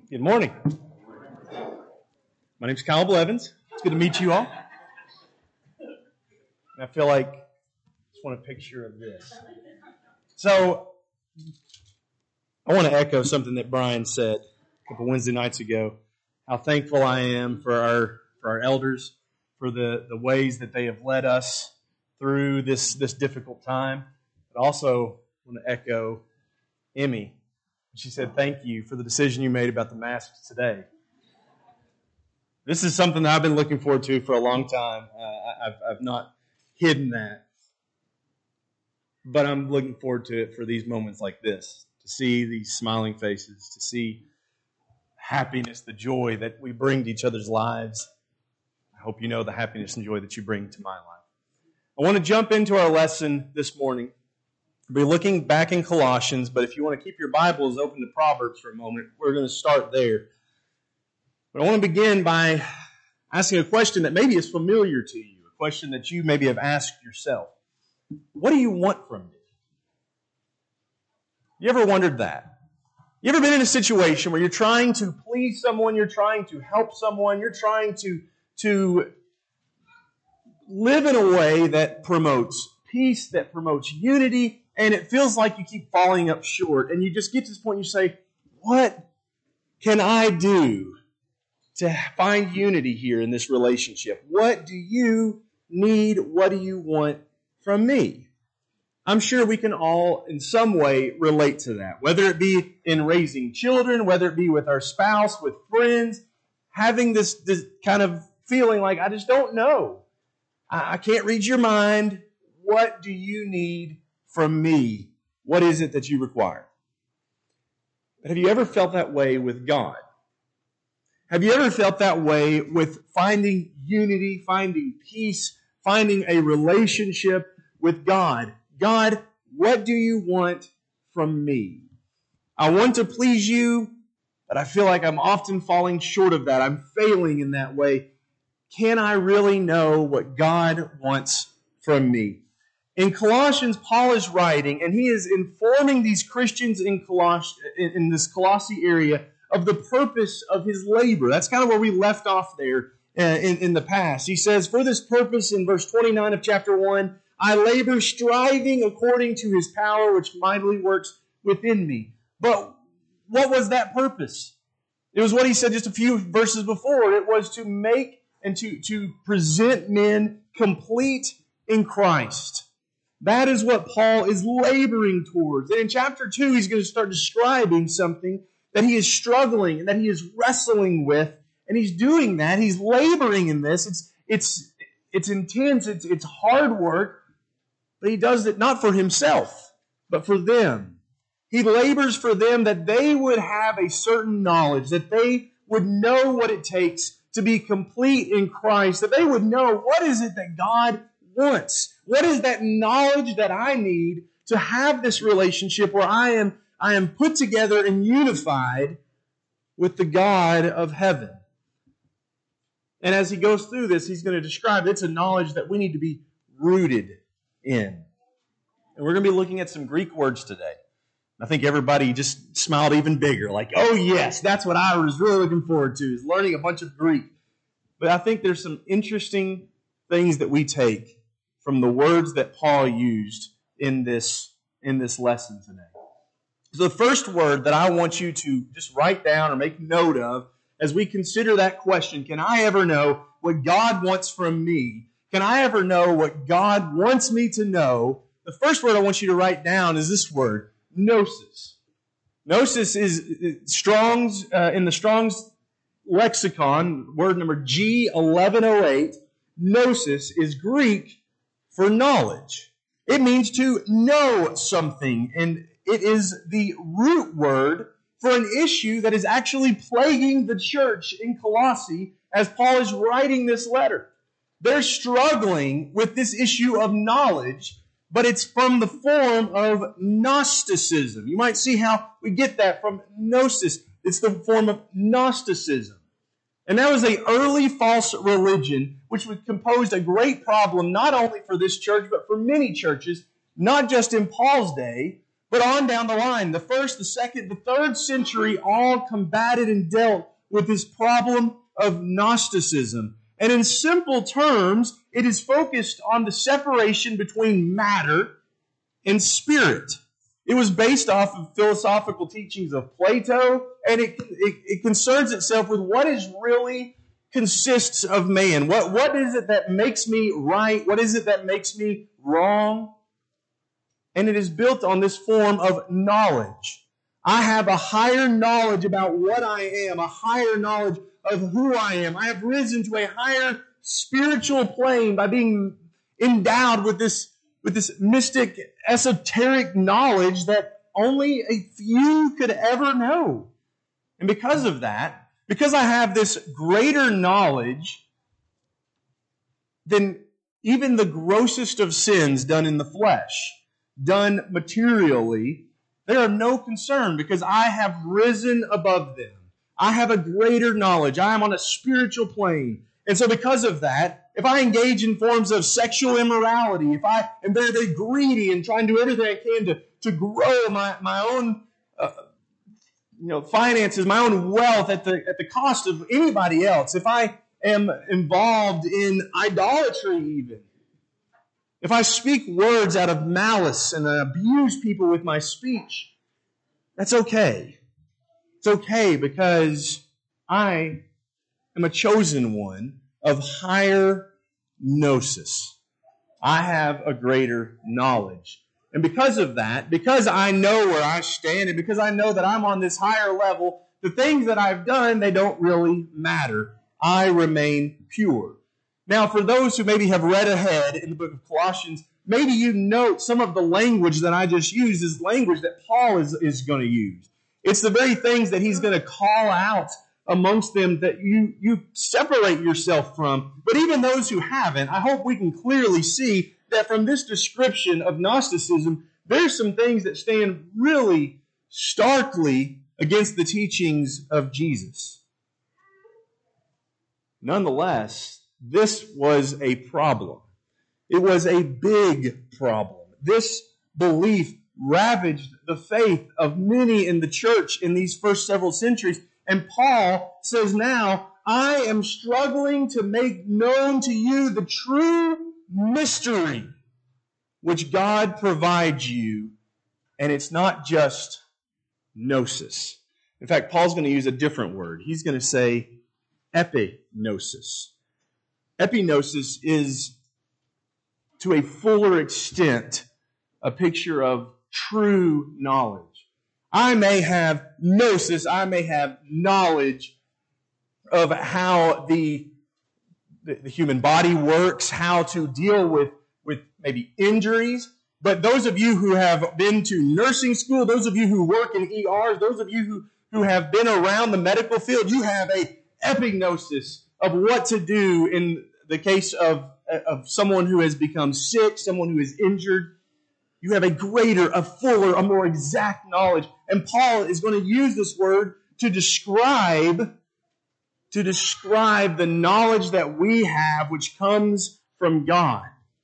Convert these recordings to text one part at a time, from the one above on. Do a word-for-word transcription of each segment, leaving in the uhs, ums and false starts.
Good morning. My name's Kyle Blevins. It's good to meet you all. And I feel like I just want a picture of this. So, I want to echo something that Brian said a couple Wednesday nights ago. How thankful I am for our for our elders, for the, the ways that they have led us through this, this difficult time. But also want to echo Emmy. She said, thank you for the decision you made about the masks today. This is something that I've been looking forward to for a long time. Uh, I've, I've not hidden that. But I'm looking forward to it for these moments like this, to see these smiling faces, to see happiness, the joy that we bring to each other's lives. I hope you know the happiness and joy that you bring to my life. I want to jump into our lesson this morning. We'll be looking back in Colossians, but if you want to keep your Bibles open to Proverbs for a moment, we're going to start there. But I want to begin by asking a question that maybe is familiar to you, a question that you maybe have asked yourself. What do you want from me? You ever wondered that? You ever been in a situation where you're trying to please someone, you're trying to help someone, you're trying to, to live in a way that promotes peace, that promotes unity, and it feels like you keep falling up short, and you just get to this point and you say, what can I do to find unity here in this relationship? What do you need? What do you want from me? I'm sure we can all in some way relate to that, whether it be in raising children, whether it be with our spouse, with friends, having this, this kind of feeling like, I just don't know. I, I can't read your mind. What do you need from me? What is it that you require? But have you ever felt that way with God? Have you ever felt that way with finding unity, finding peace, finding a relationship with God? God, what do you want from me? I want to please you, but I feel like I'm often falling short of that. I'm failing in that way. Can I really know what God wants from me? In Colossians, Paul is writing, and he is informing these Christians in, Coloss- in, in this Colossae area of the purpose of his labor. That's kind of where we left off there uh, in, in the past. He says, for this purpose, in verse twenty-nine of chapter one, I labor striving according to his power, which mightily works within me. But what was that purpose? It was what he said just a few verses before. It was to make and to, to present men complete in Christ. That is what Paul is laboring towards. And in chapter two, he's going to start describing something that he is struggling and that he is wrestling with. And he's doing that. He's laboring in this. It's, it's, it's intense. It's, it's hard work. But he does it not for himself, but for them. He labors for them that they would have a certain knowledge, that they would know what it takes to be complete in Christ, that they would know what is it that God wants. What is that knowledge that I need to have this relationship where I am, I am put together and unified with the God of heaven? And as he goes through this, he's going to describe it's a knowledge that we need to be rooted in. And we're going to be looking at some Greek words today. I think everybody just smiled even bigger, like, oh yes, that's what I was really looking forward to, is learning a bunch of Greek. But I think there's some interesting things that we take from the words that Paul used in this, in this lesson today. So the first word that I want you to just write down or make note of as we consider that question, can I ever know what God wants from me? Can I ever know what God wants me to know? The first word I want you to write down is this word, gnosis. Gnosis is Strong's, uh, in the Strong's lexicon, word number G eleven oh eight. Gnosis is Greek for knowledge. It means to know something, and it is the root word for an issue that is actually plaguing the church in Colossae as Paul is writing this letter. They're struggling with this issue of knowledge, but it's from the form of Gnosticism. You might see how we get that from gnosis. It's the form of Gnosticism. And that was an early false religion which composed a great problem not only for this church, but for many churches, not just in Paul's day, But on down the line, the first, the second, the third century all combated and dealt with this problem of Gnosticism. And in simple terms, it is focused on the separation between matter and spirit. It was based off of philosophical teachings of Plato, and it, it, it concerns itself with what is really consists of man. What, what is it that makes me right? What is it that makes me wrong? And it is built on this form of knowledge. I have a higher knowledge about what I am, a higher knowledge of who I am. I have risen to a higher spiritual plane by being endowed with this, with this mystic, esoteric knowledge that only a few could ever know. And because of that, because I have this greater knowledge than even the grossest of sins done in the flesh, done materially, they are no concern because I have risen above them. I have a greater knowledge. I am on a spiritual plane. And so because of that, if I engage in forms of sexual immorality, if I am very, very greedy and trying to do everything I can to, to grow my, my own uh, you know, finances, my own wealth at the, at the cost of anybody else, if I am involved in idolatry even, if I speak words out of malice and I abuse people with my speech, that's okay. It's okay because I am a chosen one of higher gnosis. I have a greater knowledge. And because of that, because I know where I stand and because I know that I'm on this higher level, the things that I've done, they don't really matter. I remain pure. Now, for those who maybe have read ahead in the book of Colossians, maybe you note some of the language that I just used is language that Paul is, is going to use. It's the very things that he's going to call out amongst them that you, you separate yourself from. But even those who haven't, I hope we can clearly see that from this description of Gnosticism, there's some things that stand really starkly against the teachings of Jesus. Nonetheless, this was a problem. It was a big problem. This belief ravaged the faith of many in the church in these first several centuries. And Paul says now, I am struggling to make known to you the true mystery which God provides you. And it's not just gnosis. In fact, Paul's going to use a different word. He's going to say epignosis. Epignosis is, to a fuller extent, a picture of true knowledge. I may have gnosis, I may have knowledge of how the, the, the human body works, how to deal with, with maybe injuries. But those of you who have been to nursing school, those of you who work in E Rs, those of you who, who have been around the medical field, you have a epignosis of what to do in the case of, of someone who has become sick, someone who is injured. You have a greater, a fuller, a more exact knowledge. And Paul is going to use this word to describe, to describe the knowledge that we have, which comes from God.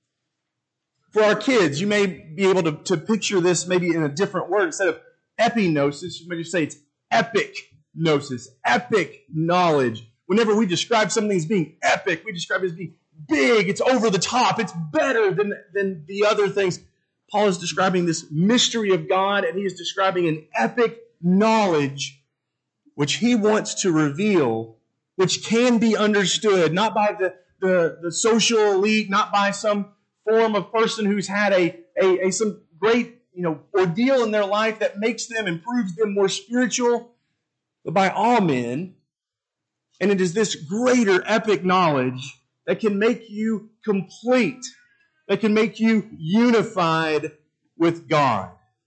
For our kids, you may be able to, to picture this maybe in a different word. Instead of epignosis, you may just say it's epic gnosis, epic knowledge. Whenever we describe something as being epic, we describe it as being big, it's over the top, it's better than, than the other things. Paul is describing this mystery of God, and he is describing an epic knowledge which he wants to reveal, which can be understood, not by the, the, the social elite, not by some form of person who's had a, a, a some great you know ordeal in their life that makes them and proves them more spiritual, but by all men. And it is this greater epic knowledge that can make you complete, that can make you unified with God.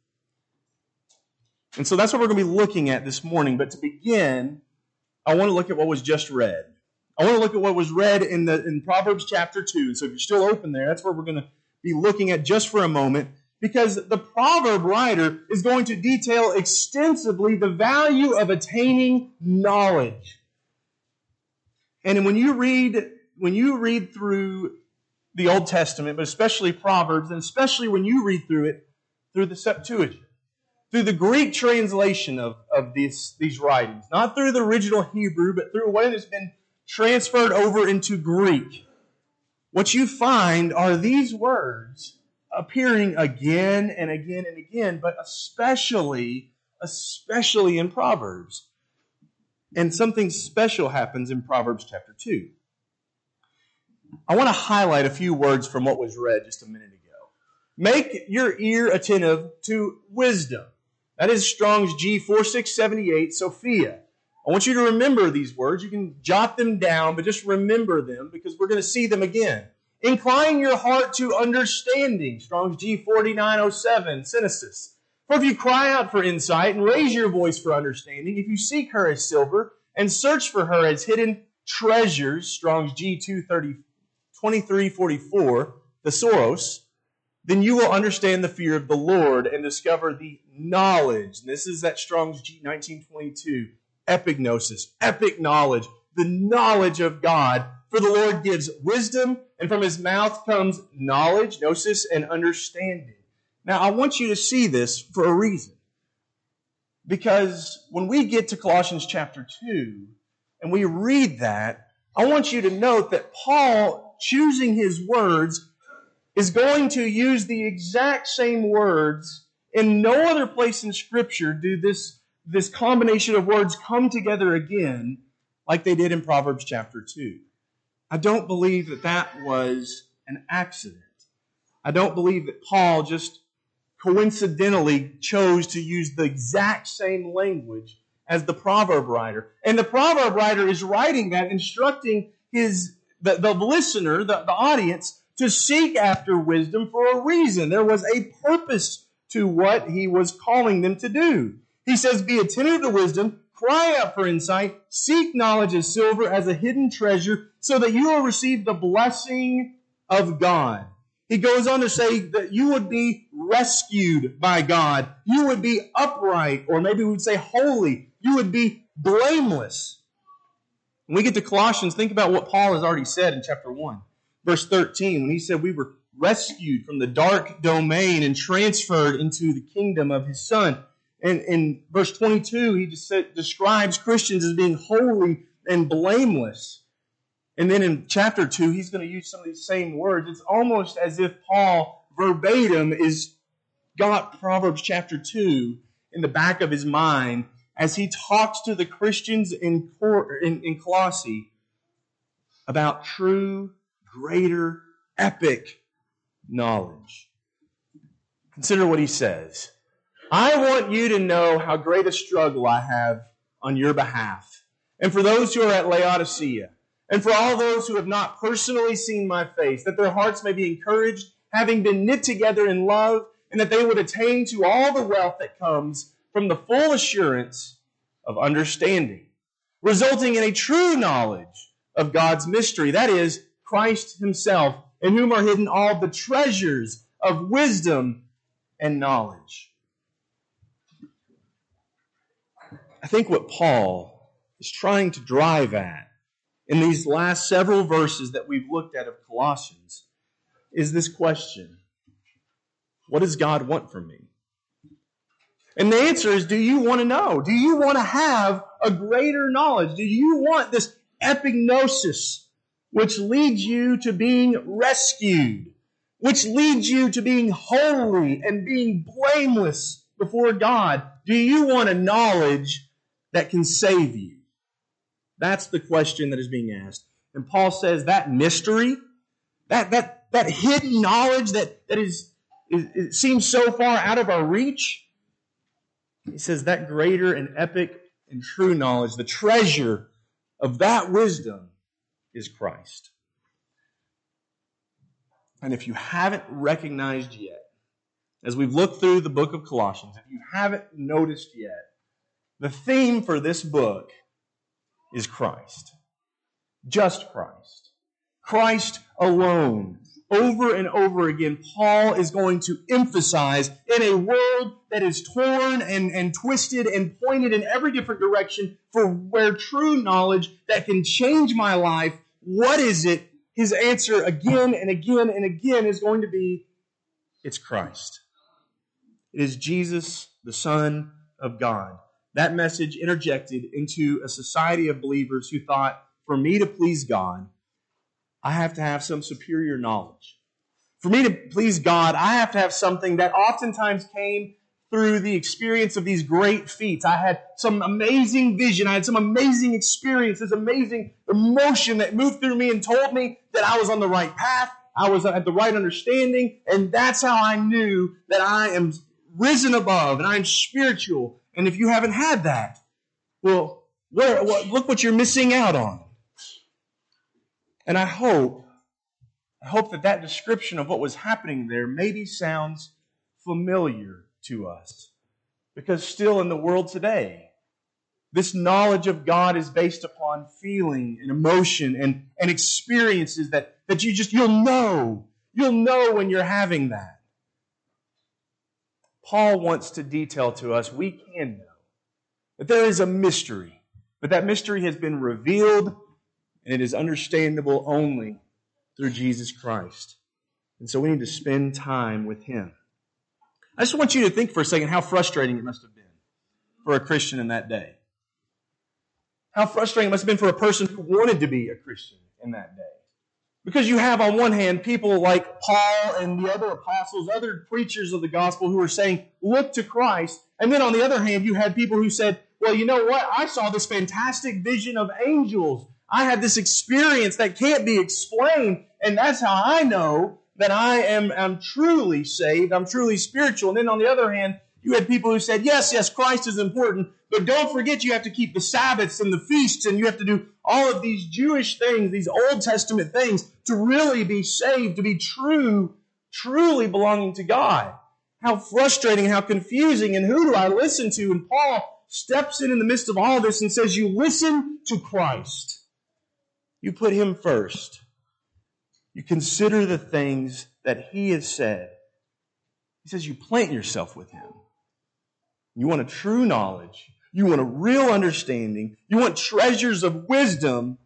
And so that's what we're going to be looking at this morning. But to begin, I want to look at what was just read. I want to look at what was read in the in Proverbs chapter two. So if you're still open there, that's where we're going to be looking at just for a moment. Because the proverb writer is going to detail extensively the value of attaining knowledge. And when you read, when you read through the Old Testament, but especially Proverbs, and especially when you read through it through the Septuagint, through the Greek translation of, of these, these writings, not through the original Hebrew, but through what has been transferred over into Greek, what you find are these words appearing again and again and again, but especially, especially in Proverbs. And something special happens in Proverbs chapter two. I want to highlight a few words from what was read just a minute ago. Make your ear attentive to wisdom. That is Strong's G forty-six seventy-eight, Sophia. I want you to remember these words. You can jot them down, but just remember them because we're going to see them again. Incline your heart to understanding. Strong's G forty-nine oh seven, Synesis. For if you cry out for insight and raise your voice for understanding, if you seek her as silver and search for her as hidden treasures, Strong's G twenty-three forty-four, Thesaurus, then you will understand the fear of the Lord and discover the knowledge. And this is that Strong's G nineteen twenty-two, epignosis, epic knowledge, the knowledge of God. For the Lord gives wisdom, and from his mouth comes knowledge, gnosis, and understanding. Now, I want you to see this for a reason. Because when we get to Colossians chapter two, and we read that, I want you to note that Paul, choosing his words, is going to use the exact same words. In no other place in Scripture do this, this combination of words come together again like they did in Proverbs chapter two. I don't believe that that was an accident. I don't believe that Paul just coincidentally chose to use the exact same language as the proverb writer. And the proverb writer is writing that, instructing his the, the listener, the, the audience, to seek after wisdom for a reason. There was a purpose to what he was calling them to do. He says, be attentive to wisdom, cry out for insight, seek knowledge as silver, as a hidden treasure, so that you will receive the blessing of God. He goes on to say that you would be rescued by God. You would be upright, or maybe we would say holy. You would be blameless. When we get to Colossians, think about what Paul has already said in chapter one, verse thirteen, when he said we were rescued from the dark domain and transferred into the kingdom of his Son. And in verse twenty-two, he just said, describes Christians as being holy and blameless. And then in chapter two, he's going to use some of these same words. It's almost as if Paul verbatim is got Proverbs chapter two in the back of his mind as he talks to the Christians in, in, in Colossae about true, greater, epic knowledge. Consider what he says. I want you to know how great a struggle I have on your behalf, and for those who are at Laodicea, and for all those who have not personally seen my face, that their hearts may be encouraged, having been knit together in love, and that they would attain to all the wealth that comes from the full assurance of understanding, resulting in a true knowledge of God's mystery, that is, Christ himself, in whom are hidden all the treasures of wisdom and knowledge. I think what Paul is trying to drive at in these last several verses that we've looked at of Colossians is this question: what does God want from me? And the answer is, do you want to know? Do you want to have a greater knowledge? Do you want this epignosis, which leads you to being rescued, which leads you to being holy and being blameless before God? Do you want a knowledge that can save you? That's the question that is being asked. And Paul says that mystery, that that that hidden knowledge that, that is, is it seems so far out of our reach, he says that greater and epic and true knowledge, the treasure of that wisdom is Christ. And if you haven't recognized yet, as we've looked through the book of Colossians, if you haven't noticed yet, the theme for this book is Christ. Just Christ. Christ alone. Over and over again, Paul is going to emphasize in a world that is torn and, and twisted and pointed in every different direction for where true knowledge that can change my life, what is it? His answer again and again and again is going to be, it's Christ. It is Jesus the Son of God. That message interjected into a society of believers who thought, for me to please God, I have to have some superior knowledge. For me to please God, I have to have something that oftentimes came through the experience of these great feats. I had some amazing vision. I had some amazing experience, this amazing emotion that moved through me and told me that I was on the right path. I was at the right understanding. And that's how I knew that I am risen above and I'm spiritual. And if you haven't had that, well, where, what, look what you're missing out on. And I hope, I hope that that description of what was happening there maybe sounds familiar to us. Because still in the world today, this knowledge of God is based upon feeling and emotion and, and experiences that, that you just, you'll know. You'll know when you're having that. Paul wants to detail to us, we can know, that there is a mystery, but that mystery has been revealed and it is understandable only through Jesus Christ. And so we need to spend time with Him. I just want you to think for a second how frustrating it must have been for a Christian in that day. How frustrating it must have been for a person who wanted to be a Christian in that day. Because you have on one hand people like Paul and the other apostles, other preachers of the gospel who are saying, look to Christ. And then on the other hand, you had people who said, well, you know what? I saw this fantastic vision of angels. I had this experience that can't be explained. And that's how I know that I am, am truly saved. I'm truly spiritual. And then on the other hand, you had people who said, yes, yes, Christ is important, but don't forget you have to keep the Sabbaths and the feasts, and you have to do all of these Jewish things, these Old Testament things, to really be saved, to be true, truly belonging to God. How frustrating, how confusing, and who do I listen to? And Paul steps in in the midst of all this and says, you listen to Christ. You put Him first. You consider the things that He has said. He says you plant yourself with Him. You want a true knowledge. You want a real understanding. You want treasures of wisdom.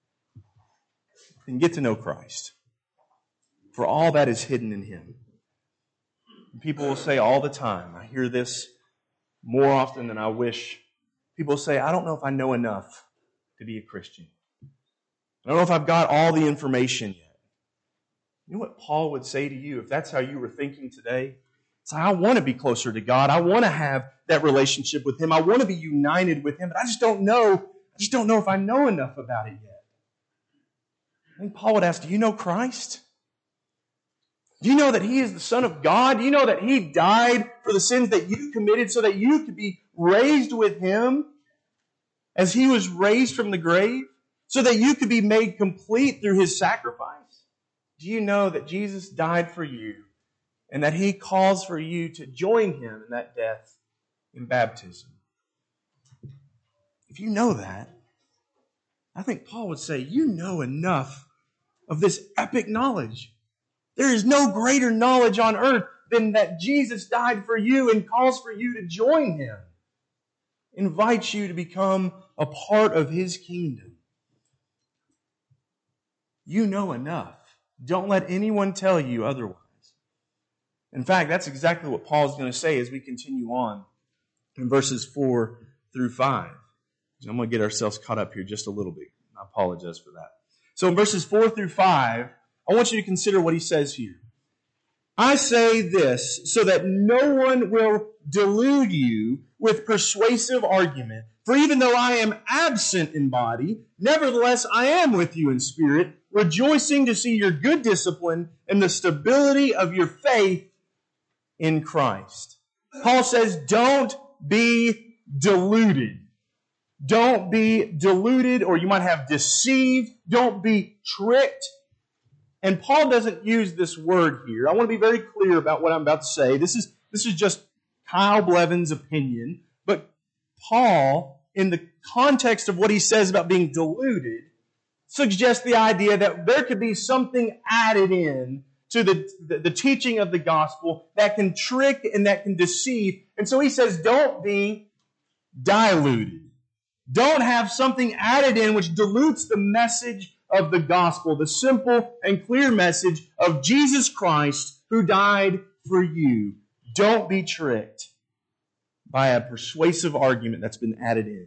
Then get to know Christ. For all that is hidden in Him. And people will say all the time, I hear this more often than I wish. People say, I don't know if I know enough to be a Christian. I don't know if I've got all the information yet. You know what Paul would say to you if that's how you were thinking today? Say, I want to be closer to God. I want to have that relationship with Him. I want to be united with Him, but I just don't know. I just don't know if I know enough about it yet. I think Paul would ask, do you know Christ? Do you know that He is the Son of God? Do you know that He died for the sins that you committed so that you could be raised with Him as He was raised from the grave? So that you could be made complete through His sacrifice? Do you know that Jesus died for you and that He calls for you to join Him in that death in baptism? If you know that, I think Paul would say, you know enough of this epic knowledge. There is no greater knowledge on earth than that Jesus died for you and calls for you to join Him. Invites you to become a part of His kingdom. You know enough. Don't let anyone tell you otherwise. In fact, that's exactly what Paul's going to say as we continue on in verses four through five. I'm going to get ourselves caught up here just a little bit. I apologize for that. So in verses four through five, I want you to consider what he says here. I say this so that no one will delude you with persuasive argument. For even though I am absent in body, nevertheless I am with you in spirit, rejoicing to see your good discipline and the stability of your faith in Christ. Paul says, don't be deluded. Don't be deluded, or you might have deceived. Don't be tricked. And Paul doesn't use this word here. I want to be very clear about what I'm about to say. This is, this is just Kyle Blevins' opinion. But Paul, in the context of what he says about being deluded, suggests the idea that there could be something added in to the, the, the teaching of the gospel that can trick and that can deceive. And so he says, don't be diluted. Don't have something added in which dilutes the message of the gospel, the simple and clear message of Jesus Christ who died for you. Don't be tricked. by a persuasive argument that's been added in.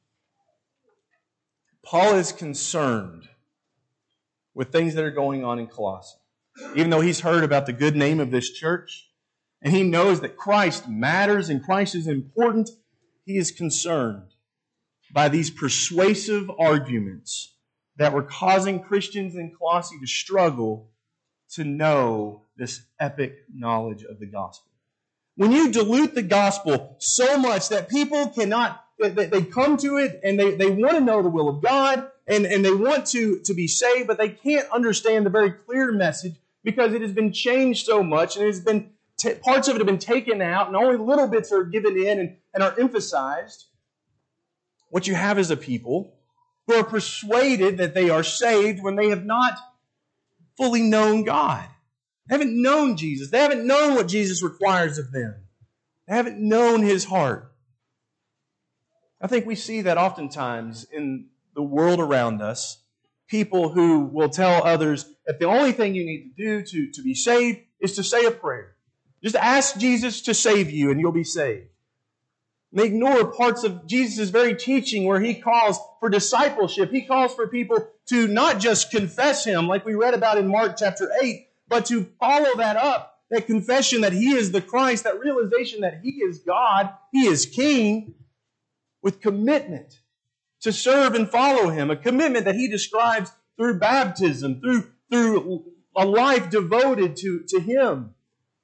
Paul is concerned with things that are going on in Colossae. Even though he's heard about the good name of this church, and he knows that Christ matters and Christ is important, he is concerned by these persuasive arguments that were causing Christians in Colossae to struggle to know this epic knowledge of the gospel. When you dilute the gospel so much that people cannot, that they come to it and they, they want to know the will of God and, and they want to, to be saved, but they can't understand the very clear message because it has been changed so much and it has been t- parts of it have been taken out and only little bits are given in and, and are emphasized. What you have is a people who are persuaded that they are saved when they have not fully known God. They haven't known Jesus. They haven't known what Jesus requires of them. They haven't known His heart. I think we see that oftentimes in the world around us. People who will tell others that the only thing you need to do to, to be saved is to say a prayer. Just ask Jesus to save you and you'll be saved. And they ignore parts of Jesus' very teaching where He calls for discipleship. He calls for people to not just confess Him like we read about in Mark chapter eight, but to follow that up, that confession that He is the Christ, that realization that He is God, He is King, with commitment to serve and follow Him, a commitment that He describes through baptism, through, through a life devoted to, to Him.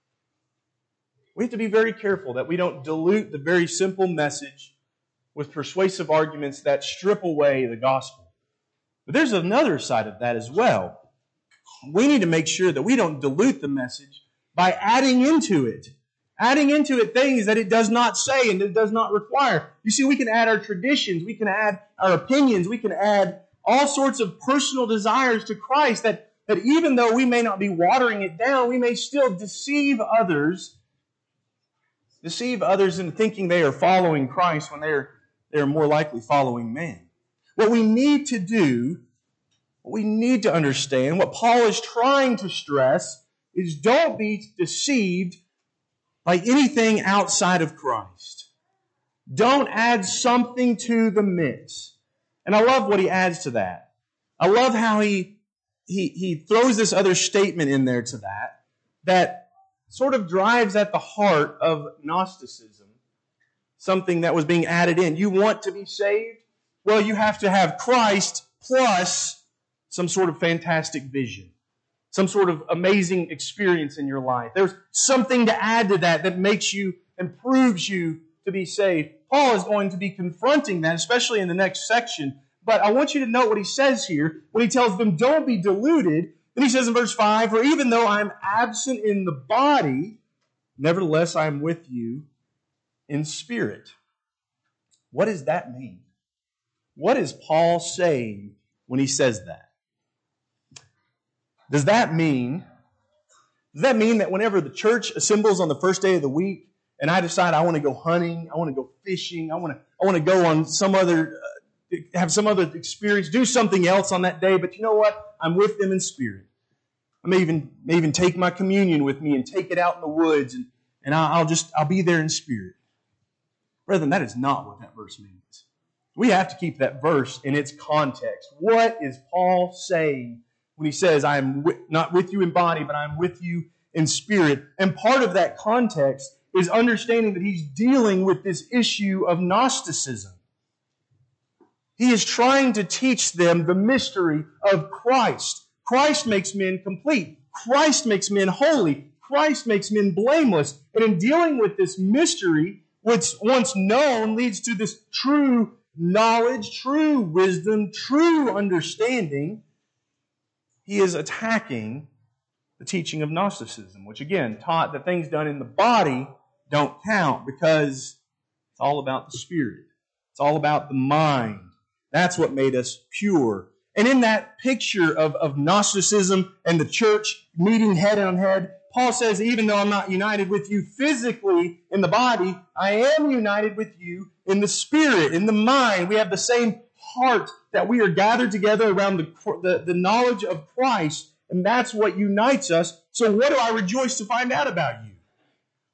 We have to be very careful that we don't dilute the very simple message with persuasive arguments that strip away the gospel. But there's another side of that as well. We need to make sure that we don't dilute the message by adding into it. Adding into it things that it does not say and it does not require. You see, we can add our traditions, we can add our opinions, we can add all sorts of personal desires to Christ that, that even though we may not be watering it down, we may still deceive others, deceive others in thinking they are following Christ when they're, they're more likely following man. What we need to do, what we need to understand, what Paul is trying to stress is don't be deceived by anything outside of Christ. Don't add something to the mix. And I love what he adds to that. I love how he, he, he throws this other statement in there to that, that sort of drives at the heart of Gnosticism, something that was being added in. You want to be saved? Well, you have to have Christ plus some sort of fantastic vision. Some sort of amazing experience in your life. There's something to add to that that makes you and proves you to be saved. Paul is going to be confronting that, especially in the next section. But I want you to note what he says here when he tells them, don't be deluded. Then he says in verse five, for even though I'm absent in the body, nevertheless I am with you in spirit. What does that mean? What is Paul saying when he says that? Does that mean, does that mean that whenever the church assembles on the first day of the week and I decide I want to go hunting, I want to go fishing, I want to, I want to go on some other, uh, have some other experience, do something else on that day, but you know what? I'm with them in spirit. I may even, may even take my communion with me and take it out in the woods and, and I'll just, I'll be there in spirit. Brethren, that is not what that verse means. We have to keep that verse in its context. What is Paul saying when he says, I am with, not with you in body, but I am with you in spirit? And part of that context is understanding that he's dealing with this issue of Gnosticism. He is trying to teach them the mystery of Christ. Christ makes men complete. Christ makes men holy. Christ makes men blameless. And in dealing with this mystery, which once known leads to this true knowledge, true wisdom, true understanding, he is attacking the teaching of Gnosticism, which again taught that things done in the body don't count because it's all about the spirit. It's all about the mind. That's what made us pure. And in that picture of, of Gnosticism and the church meeting head on head, Paul says, even though I'm not united with you physically in the body, I am united with you in the spirit, in the mind. We have the same heart, that we are gathered together around the, the, the knowledge of Christ, and that's what unites us. So what do I rejoice to find out about you?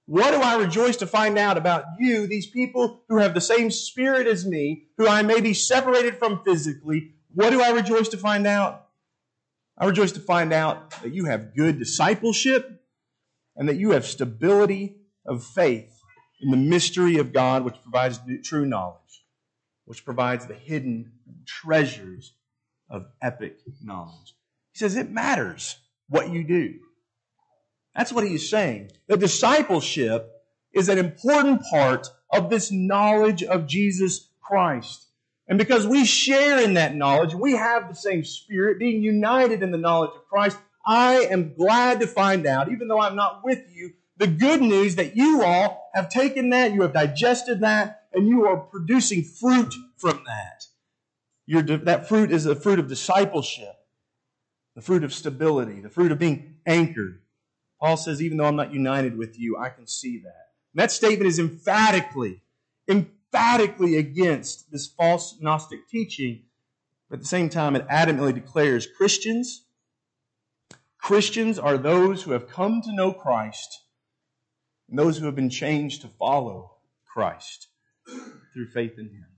What do I rejoice to find out about you, these people who have the same spirit as me, who I may be separated from physically? What do I rejoice to find out? I rejoice to find out that you have good discipleship and that you have stability of faith in the mystery of God, which provides true knowledge, which provides the hidden treasures of epic knowledge. He says it matters what you do. That's what he is saying. The discipleship is an important part of this knowledge of Jesus Christ. And because we share in that knowledge, we have the same spirit, being united in the knowledge of Christ, I am glad to find out, even though I'm not with you, the good news that you all have taken that, you have digested that, and you are producing fruit from that. Your, that fruit is the fruit of discipleship, the fruit of stability, the fruit of being anchored. Paul says, even though I'm not united with you, I can see that. And that statement is emphatically, emphatically against this false Gnostic teaching. But at the same time, it adamantly declares Christians, Christians are those who have come to know Christ and those who have been changed to follow Christ through faith in Him.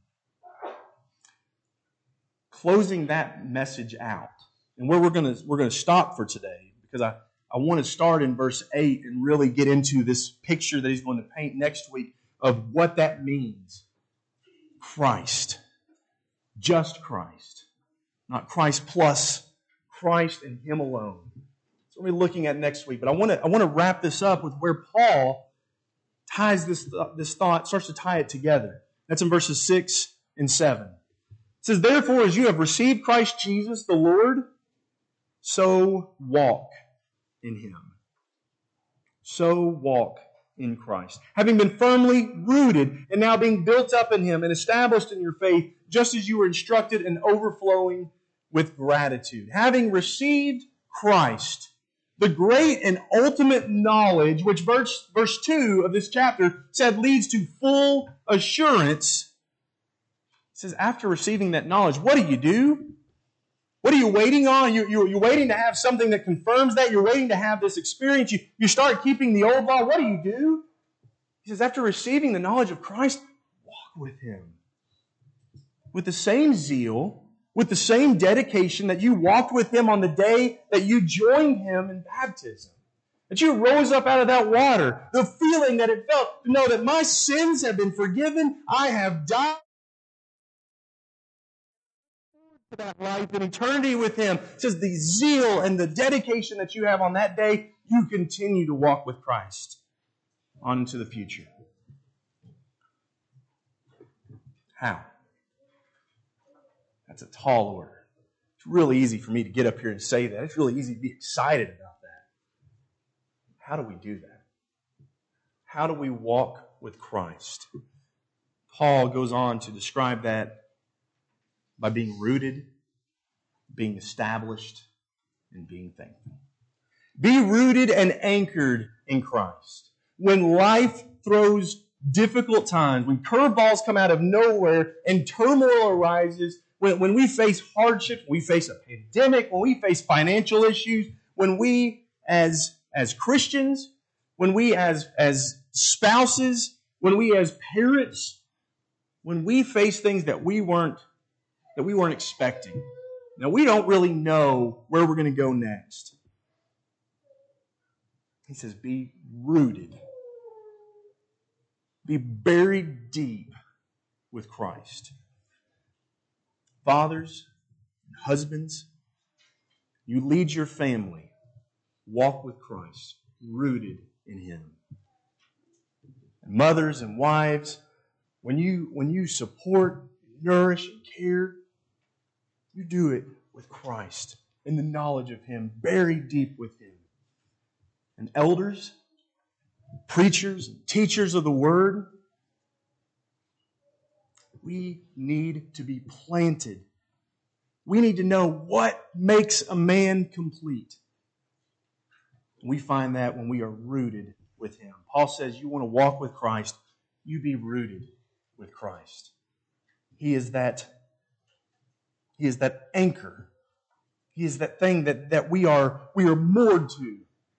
Closing that message out, and where we're going to we're going to stop for today, because I I want to start in verse eight and really get into this picture that he's going to paint next week of what that means. Christ. Just Christ. Not Christ plus Christ and Him alone. That's what we'll be looking at next week. But I want to I want to wrap this up with where Paul ties this, this thought, starts to tie it together. That's in verses six and seven. It says, therefore, as you have received Christ Jesus the Lord, so walk in Him. So walk in Christ. Having been firmly rooted and now being built up in Him and established in your faith, just as you were instructed and overflowing with gratitude. Having received Christ, the great and ultimate knowledge, which verse, verse two of this chapter said leads to full assurance. It says, after receiving that knowledge, what do you do? What are you waiting on? You, you, you're waiting to have something that confirms that. You're waiting to have this experience. You, you start keeping the old law. What do you do? He says, after receiving the knowledge of Christ, walk with Him. With the same zeal, with the same dedication that you walked with Him on the day that you joined Him in baptism. That you rose up out of that water. The feeling that it felt to know that my sins have been forgiven. I have died. That life and eternity with Him. It says the zeal and the dedication that you have on that day, you continue to walk with Christ on into the future. How? That's a tall order. It's really easy for me to get up here and say that. It's really easy to be excited about that. How do we do that? How do we walk with Christ? Paul goes on to describe that by being rooted, being established, and being thankful. Be rooted and anchored in Christ. When life throws difficult times, when curveballs come out of nowhere and turmoil arises, when, when we face hardships, when we face a pandemic, when we face financial issues, when we as, as Christians, when we as, as spouses, when we as parents, when we face things that we weren't that we weren't expecting. Now, we don't really know where we're going to go next. He says, be rooted. Be buried deep with Christ. Fathers, husbands, you lead your family. Walk with Christ, rooted in Him. And mothers and wives, when you, when you support, nourish, and care, you do it with Christ, in the knowledge of Him, buried deep with Him. And elders, preachers, and teachers of the Word, we need to be planted. We need to know what makes a man complete. We find that when we are rooted with Him. Paul says, you want to walk with Christ, you be rooted with Christ. He is that He is that anchor. He is that thing that, that we are we are moored to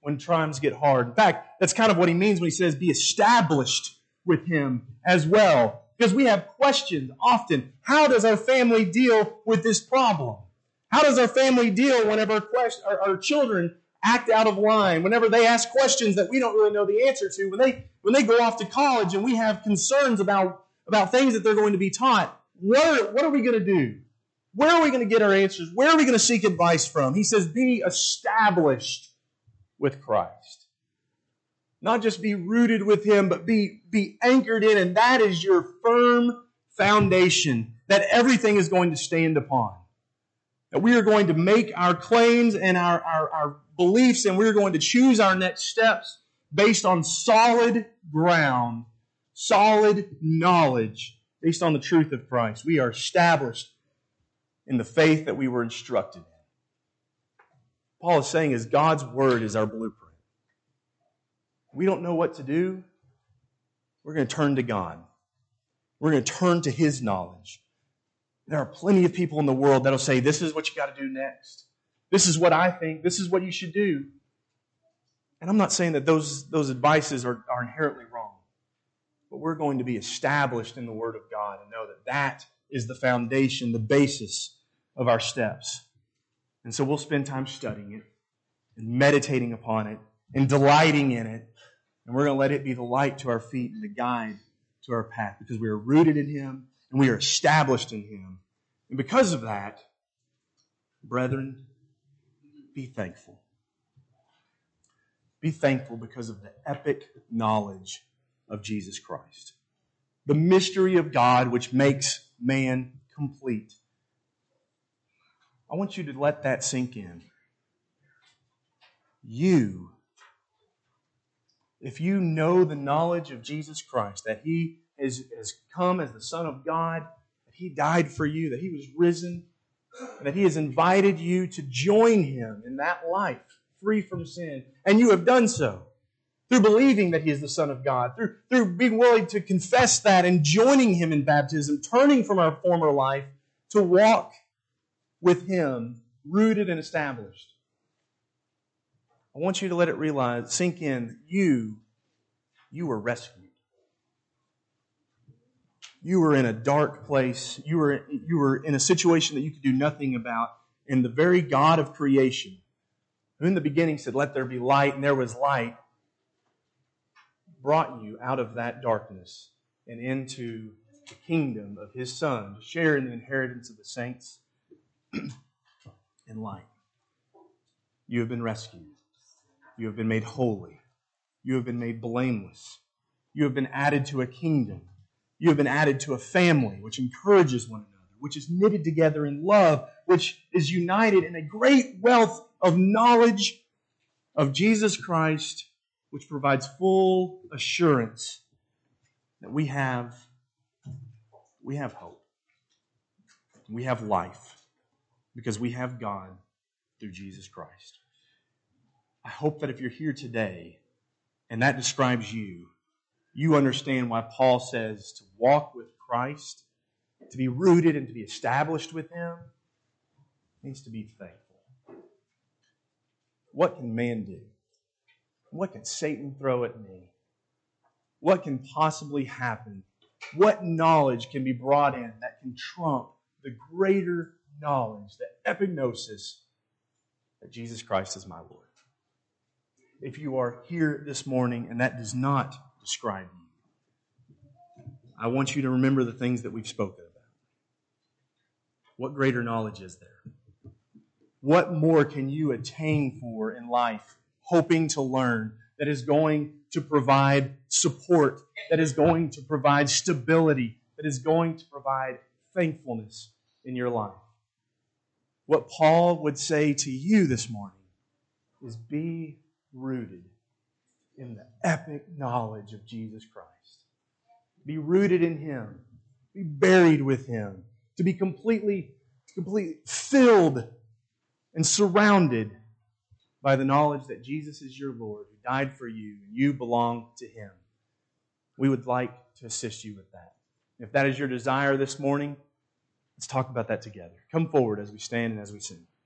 when times get hard. In fact, that's kind of what he means when he says be established with Him as well. Because we have questions often. How does our family deal with this problem? How does our family deal whenever our, quest- our, our children act out of line, whenever they ask questions that we don't really know the answer to, when they when they go off to college and we have concerns about, about things that they're going to be taught? What are, what are we going to do? Where are we going to get our answers? Where are we going to seek advice from? He says, be established with Christ. Not just be rooted with Him, but be, be anchored in, and that is your firm foundation that everything is going to stand upon. That we are going to make our claims and our, our, our beliefs, and we're going to choose our next steps based on solid ground, solid knowledge, based on the truth of Christ. We are established in the faith that we were instructed in. Paul is saying is God's Word is our blueprint. We don't know what to do. We're going to turn to God. We're going to turn to His knowledge. There are plenty of people in the world that'll say, this is what you got to do next. This is what I think. This is what you should do. And I'm not saying that those, those advices are, are inherently wrong. But we're going to be established in the Word of God and know that that is the foundation, the basis of our steps. And so we'll spend time studying it and meditating upon it and delighting in it. And we're going to let it be the light to our feet and the guide to our path because we are rooted in Him and we are established in Him. And because of that, brethren, be thankful. Be thankful because of the epic knowledge of Jesus Christ. The mystery of God which makes man complete. I want you to let that sink in. You, if you know the knowledge of Jesus Christ, that He has, has come as the Son of God, that He died for you, that He was risen, and that He has invited you to join Him in that life, free from sin, and you have done so through believing that He is the Son of God, through, through being willing to confess that and joining Him in baptism, turning from our former life to walk with Him, rooted and established. I want you to let it realize, sink in, you, you were rescued. You were in a dark place. You were, you were in a situation that you could do nothing about. And the very God of creation, who in the beginning said, let there be light, and there was light, brought you out of that darkness and into the kingdom of His Son to share in the inheritance of the saints in light. You have been rescued. You have been made holy. You have been made blameless. You have been added to a kingdom. You have been added to a family which encourages one another, which is knitted together in love, which is united in a great wealth of knowledge of Jesus Christ, which provides full assurance that we have, we have hope. We have life because we have God through Jesus Christ. I hope that if you're here today and that describes you, you understand why Paul says to walk with Christ, to be rooted and to be established with Him, means to be thankful. What can man do? What can Satan throw at me? What can possibly happen? What knowledge can be brought in that can trump the greater knowledge, the epignosis, that Jesus Christ is my Lord? If you are here this morning and that does not describe you, I want you to remember the things that we've spoken about. What greater knowledge is there? What more can you attain for in life, hoping to learn, that is going to provide support, that is going to provide stability, that is going to provide thankfulness in your life? What Paul would say to you this morning is be rooted in the epic knowledge of Jesus Christ. Be rooted in Him. Be buried with Him. To be completely, completely filled and surrounded by the knowledge that Jesus is your Lord, who died for you, and you belong to Him. We would like to assist you with that. If that is your desire this morning, let's talk about that together. Come forward as we stand and as we sing.